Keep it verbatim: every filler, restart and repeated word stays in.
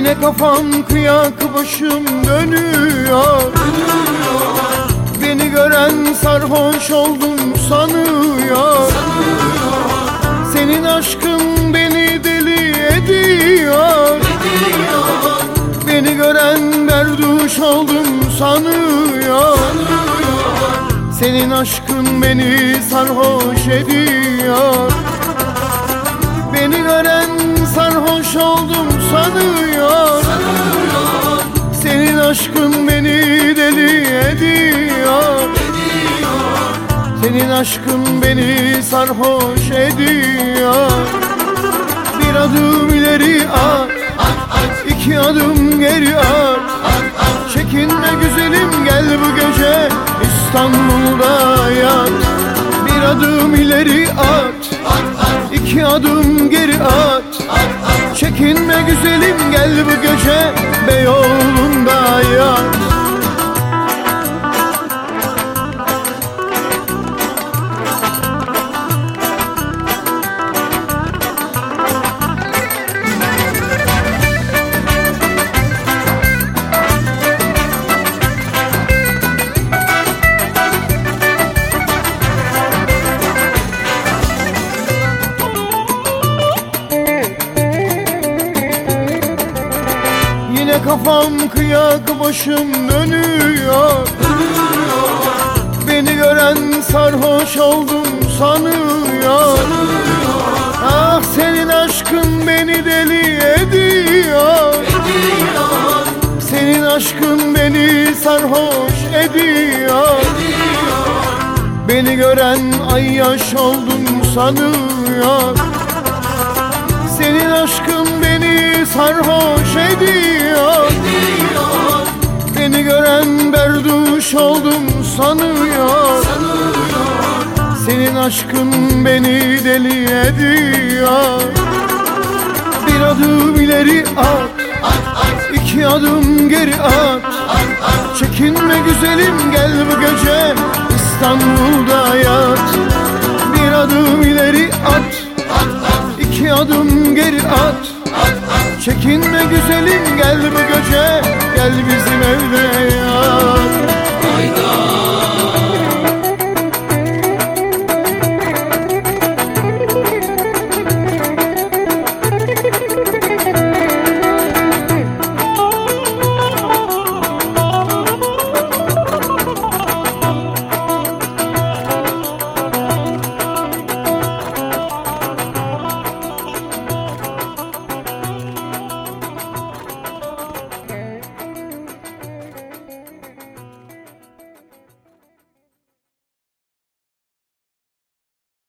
Yine kafam kıyak, başım dönüyor, dönüyor. Beni gören sarhoş oldum sanıyor, sanıyor. Senin aşkın beni deli ediyor, ediyor. Beni gören berduş oldum sanıyor, sanıyor. Senin aşkın beni sarhoş ediyor. Beni gören sarhoş oldum sanıyor, sanıyor. Senin aşkın beni deli ediyor, ediyor. Senin aşkın beni sarhoş ediyor. Bir adım ileri at, at, at. İki adım geri at, at, at. Çekinme güzelim, gel bu gece İstanbul'da yat. Bir adım ileri at, at, at. İki adım geri at, at, at. Çekinme güzelim, gel bu gece Beyoğlu'nda yat. Yine kafam kıyak, başım dönüyor, dönüyor. Beni gören sarhoş oldum sanıyor, sanıyor. Ah senin aşkın beni deli ediyor, ediyor. Senin aşkın beni sarhoş ediyor, ediyor. Beni gören ayyaş oldum sanıyor. Senin aşkın beni sarhoş ediyor, ediyor. Beni gören berduş oldum sanıyor, sanıyor. Senin aşkın beni deli ediyor. Bir adım ileri at, at, at. İki adım geri at, at, at. Çekinme güzelim, gel bu gece İstanbul'da yat. Bir adım ileri at, at, at. İki adım geri at, at, at. Çekinme güzelim, gel bu gece, gel bizim evde